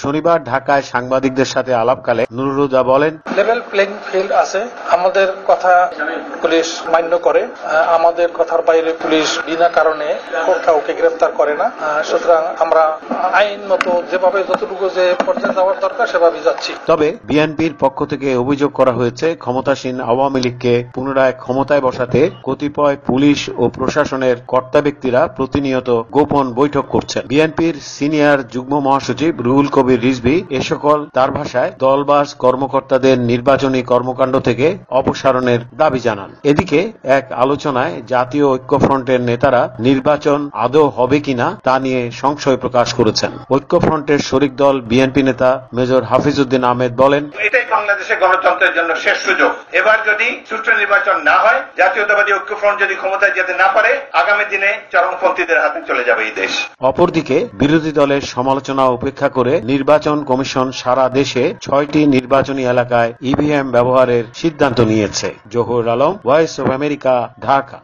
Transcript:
শনিবার ঢাকায় সাংবাদিকদের সাথে আলাপকালে নুরুল হুদা বলেন, লেভেল প্লেইং ফিল্ড আছে, আমাদের কথা পুলিশ মান্য করে, আমাদের কথার বাইরে পুলিশ বিনা কারণে কাউকে গ্রেফতার করে না। সুতরাং আমরা আইন মতো যেভাবে যতটুকু যে পর্যায়ে যাওয়ার দরকার সেভাবে যাচ্ছি। তবে বিএনপির পক্ষ থেকে অভিযোগ করা হয়েছে, ক্ষমতাসীন আওয়ামী লীগকে পুনরায় ক্ষমতায় বসাতে কতিপয় পুলিশ ও প্রশাসনের কর্তা ব্যক্তিরা প্রতিনিয়ত গোপন বৈঠক করছেন। বিএনপির সিনিয়র যুগ্ম মহাসচিব রুহুল কবির রিজভী এ সকল তার ভাষায় দলবাজ কর্মকর্তাদের নির্বাচনী কর্মকাণ্ড থেকে অপসারণের দাবি জানান। এদিকে এক আলোচনায় জাতীয় ঐক্যফ্রন্টের নেতারা নির্বাচন আদৌ হবে কিনা তা নিয়ে সংশয় প্রকাশ করেছেন। ঐক্যফ্রন্টের শরিক দল বিএনপি নেতা মেজর হাফিজউদ্দিন আহমেদ বলেন, এটাই বাংলাদেশের গণতন্ত্রের জন্য শেষ সুযোগ। এবার যদি সুষ্ঠু নির্বাচন না হয়, জাতীয়তাবাদী ঐক্যফ্রন্ট যদি ক্ষমতায় যেতে না পারে, আগামী দিনে চরমপন্থীদের হাতে চলে যাবে এই দেশ। অপরদিকে বিরোধী দলের সমালোচনা উপেক্ষা করে নির্বাচন কমিশন সারা দেশে 6টি নির্বাচনী এলাকায় ইভিএম ব্যবহারের সিদ্ধান্ত নিয়েছে। Zahur Alam, voice of America, Dhaka.